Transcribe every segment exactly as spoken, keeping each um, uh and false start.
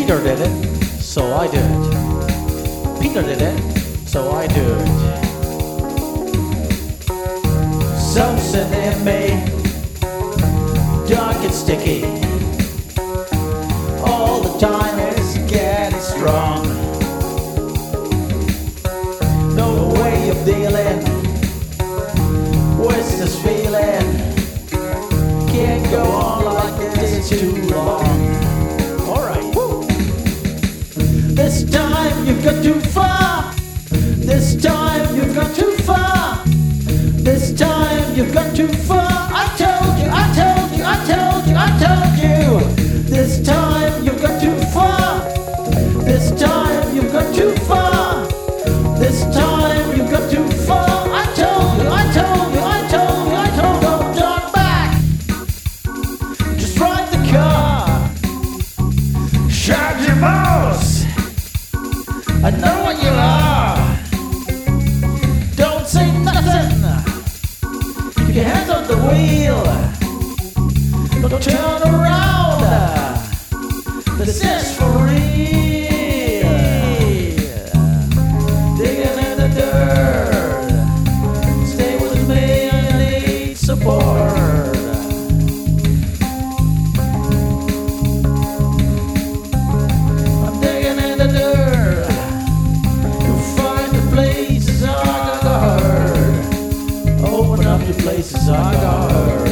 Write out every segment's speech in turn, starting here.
Peter did it, so I do it. Peter did it, so I do it. Something in me, dark and sticky, all the time it's getting strong. No way of dealing with this feeling, can't go on like this too long. Alright, woo! This time you've got too far. This time you've got too far. This time you've got too far. I told you, I told you, I told you, I told you. This time you've got too far. This time you've got too far. This time you've got too far. I told you, I told you, I told you, I told you. Don't turn back. Just ride the car. Shut your mouth. I know what you are. Don't say nothing. Keep your hands on the wheel. Don't turn around. This is for real. Digging in the dirt. Stay with me, I need support. I'm digging in the dirt to find the places I got hurt. Open up the places I got hurt.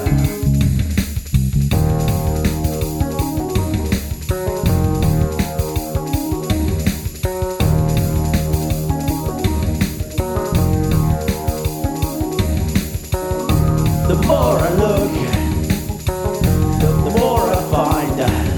The more I look, the more I find.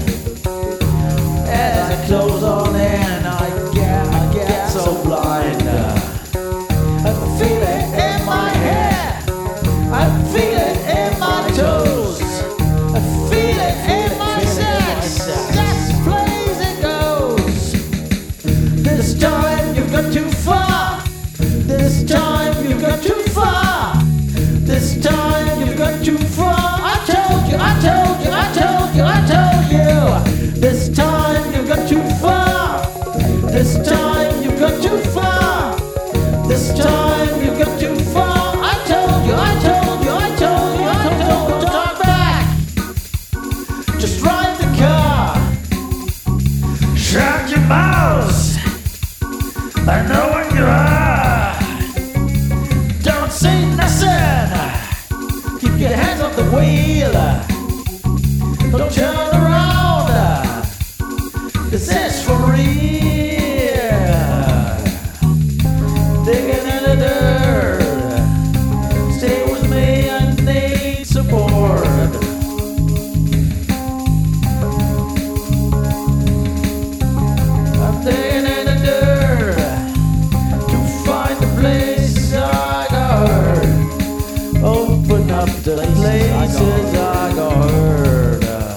As I close on in, I get, I get so blind. I feel it in my head, I feel it in my toes, I feel it in my sex. That's the place it goes. This time you've got too far. This time you've got too far. This time you've got too far. I told you, I told you, I told you, I told you. This time you've got too far. This time you've got too far. This time you've got too far. I told you, I told you, I told you, I told you. Don't talk back. Just ride the car. Shut your mouth. I know what you are. Don't say nothing. Keep your hands on the wheel. Don't turn around. This is for real. Digging in the dirt. Stay with me, I need support. I'm digging in the dirt to find the places I got hurt. Open up the places I got hurt.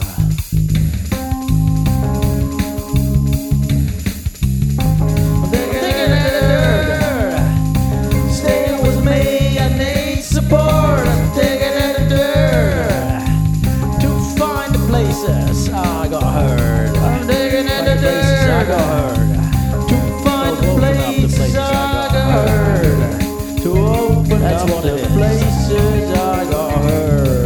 I'm digging in the dirt. Stay with me, I need support. I'm digging in the dirt to find the places I got hurt. I'm digging in the dirt I got hurt. To find the places I got hurt. To open up the places I got hurt.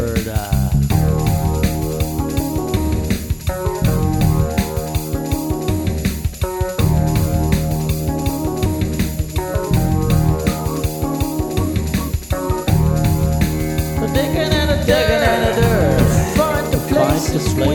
Digging in the dirt, find the places